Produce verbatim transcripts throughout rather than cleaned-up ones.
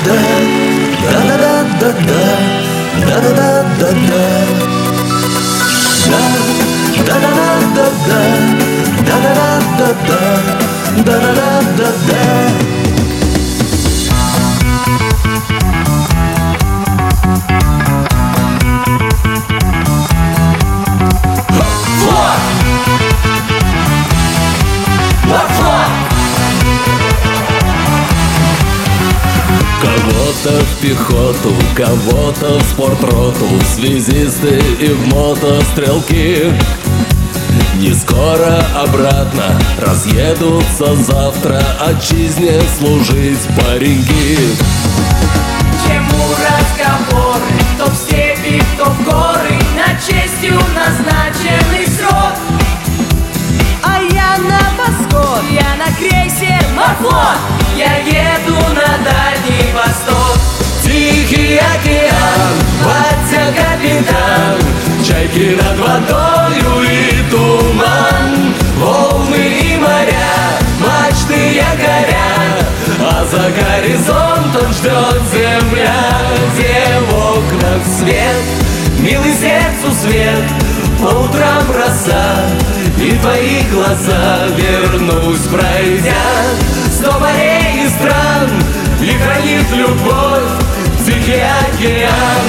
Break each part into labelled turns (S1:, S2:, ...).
S1: Кого-то в пехоту, кого-то в спортроту, в связисты и в мотострелки. Не скоро обратно разъедутся завтра отчизне служить пареньки.
S2: Чему разговоры, кто в степи, кто в горы, на честью назначенный срок.
S3: А я на восход,
S2: Я на крейсер Морфлот, я еду на Дальний Восток.
S1: Тихий океан, батя капитан, чайки над водою и туман, волны и моря, мачты якоря, а за горизонтом ждет земля, где в окнах свет, милый сердцу свет, по утрам роса, и твои глаза вернусь, пройдя сто морей и стран, и хранит любовь Тихий океан.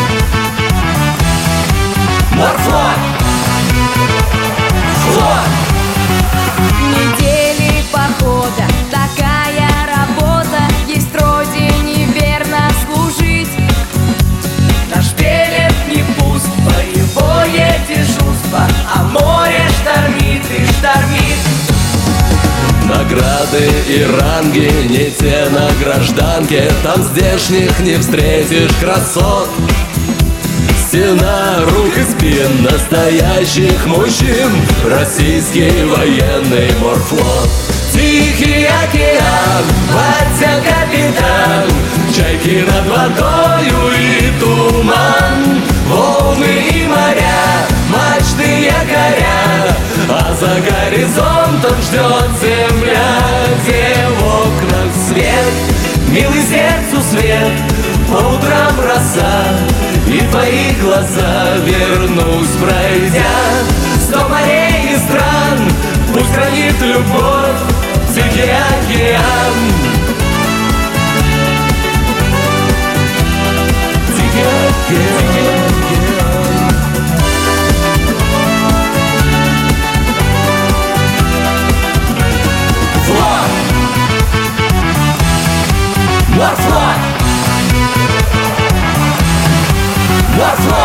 S1: Морфлот! Флот!
S3: недели похода, такая работа, есть родине верно служить.
S2: Наш берег не пуст, боевое дежурство, а море штормит и штормит.
S1: Награды и ранги не те на гражданке, там здешних не встретишь красот. Стена рук и спин настоящих мужчин, российский военный морфлот. Тихий океан, батя капитан, чайки над водою и туман, волны и моря, мачты якоря, а за горизонтом ждет земля, где в окнах свет, милый сердцу свет, по утрам роса, и твои глаза вернусь, пройдя сто морей и стран, пусть хранит любовь Тихий океан. Тихий океан. Флот! Морфлот! Морфлот!